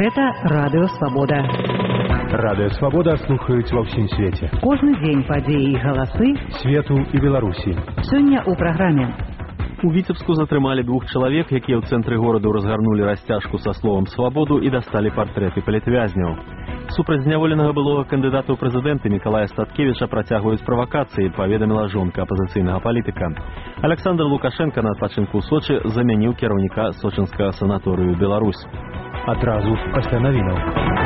Гэта Радыё Свабода. Радыё Свабода слухаюць ва ўсім свеце. Кожны дзень падзеі і галасы свету і Беларусі. Сёння ў праграме. У Віцебску затрымалі двух чалавек, якія ў цэнтры гораду разгарнулі расцяжку са словам «Свабоду» і дасталі партрэты палітвязняў. Супраць зняволенага былога кандыдата ў прэзідэнты Мікалая Статкевіча працягваюць правакацыі, паведаміла жонка апазіцыйнага палітыка. Александр Лукашенко на адпачынку ў Сочы замяніў кіраўніка сочынскага санаторыю «Беларусь». Адразу пасля навінаў.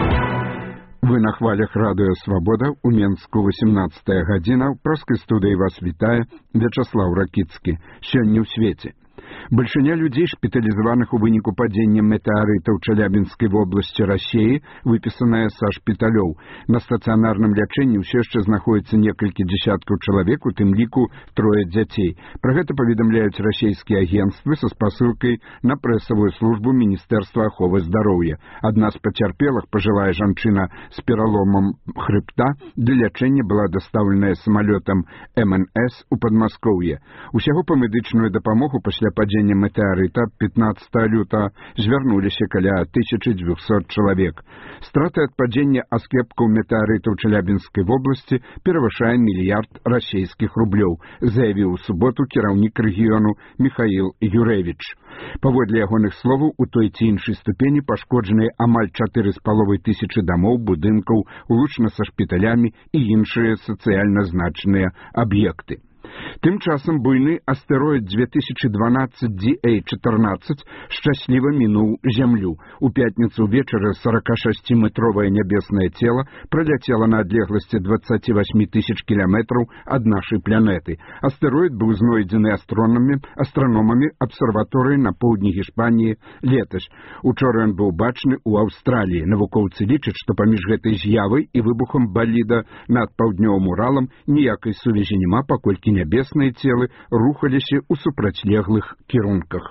Вы на хвалях Радыё Свабода, у Менску 18 гадзіна, ў проскай студыі вас вітае Вячаслаў Ракіцкі. Сёння ў свеце. Большыня людзей, шпіталізаваных у выніку падзення метэарыта ў Чалябінскай вобласці Расіі, выпісаная са шпіталёў. На стацыянарным лячэнні ўсё яшчэ знаходзіцца некалькі дзесяткаў чалавек, у тым ліку 3 дзяцей. Пра гэта паведамляюць расійскія агенцтвы са спасылкай на прэсавую службу Міністэрства аховы здароўя. Адна з пацярпелых, пажылая жанчына з пераломам хрыбта, для лячэння была дастаўленая самалётам МНС у Падмаскоўе. Усяго па медычную дапамогу пасля падзення метэарыта 15 лютага звярнуліся каля 1200 чалавек. Страты ад падзення аскепкаў метэарыта ў Чалябінскай вобласці перавышае 1 мільярд расійскіх рублёў, заявіў у суботу кіраўнік рэгіёну Міхаіл Юрэвіч. Паводле ягоных словаў, у той ці іншай ступені пашкоджаныя амаль 4,5 тысячы дамоў, будынкаў, улучна са шпіталямі і іншыя сацыяльна значныя аб'екты. Тым часам буйны астэроід 2012 DA-14 шчасліва мінуў зямлю. У пятніцу ўвечары 46-метровае нябеснае цела праляцела на адлегласці 28 тысяч кіламетраў ад нашай планеты. Астэроід быў знойдзены астраномамі абсерваторыі на поўдні Гішпаніі летась. Учора ён быў бачны ў Аўстраліі. Навукоўцы лічаць, што паміж гэтай з'явай і выбухам баліда над паўднёвым Уралам ніякай сувязі няма, паколькі нябесныя целы рухаліся ў супрацьлеглых кірунках.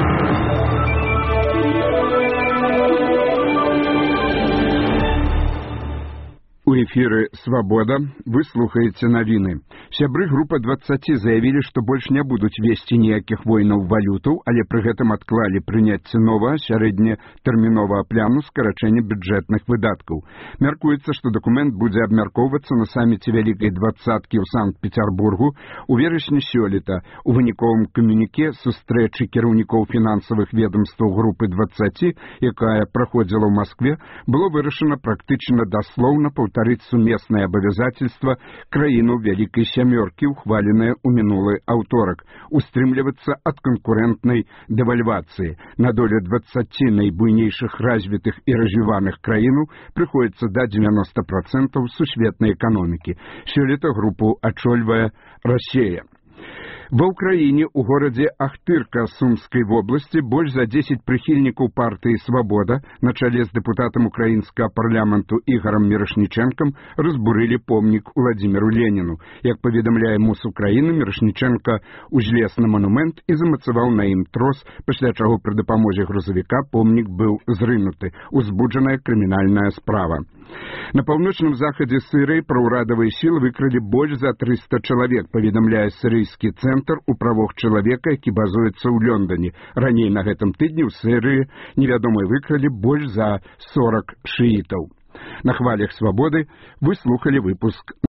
У эфіры «Свабода» вы слухаеце навіны. Сябры група 20 заявілі, што больш не будуць весці ніякіх войнаў валютаў, але пры гэтым адклалі прыняцце новага сярэднетэрміновага пляну скарачэння бюджэтных выдаткаў. Мяркуецца, што дакумент будзе абмяркоўвацца на саміце Вялікай двадцаткі ў Санкт-Пецярбургу ў верасні сёлета. У выніковым камюніке сустрэчы кіраўнікоў фінансавых ведамстваў групы 20, якая праходзіла ў Маскве, было вырашана практычна даслоўна паўтарыць сумеснае абавязательства краіну Вялікай сямёркі, ухваленае ў мінулы аўторак, устрымлівацца ад канкурэнтнай дэвальвацыі. На долю 20 найбуйнейшых развітых і развіваных краінаў прыходзіцца да 90% сусветнай эканомікі. Сёлета групу ачольвае Расія. Ва ўкраіне ў горадзе Ахтырка Сумскай вобласці больш за 10 прыхільнікаў партыі «Свабода» на чале з дэпутатам украінскага парламенту Ігорам Мірошнічэнкам разбурылі помнік Уладзіміру Леніну. Як паведамляе МУС Украіны, Мірошнічэнка узлез на манумент і замацаваў на ім трос, пасля чаго пры дапамозе грузавіка помнік быў зрынуты. Узбуджаная крымінальная справа. На паўночным захадзе Сірыі праўрадавыя сілы выкрылі больш за 300 чалавек, паведамляе сірыйскі цэнтр у правах чалавека, які базуецца ў Лондоне. Раней на гэтым тыдні ў Сірыі невядомыя выкрылі больш за 40 шыітаў. На хвалях «Свабоды» вы слухалі выпуск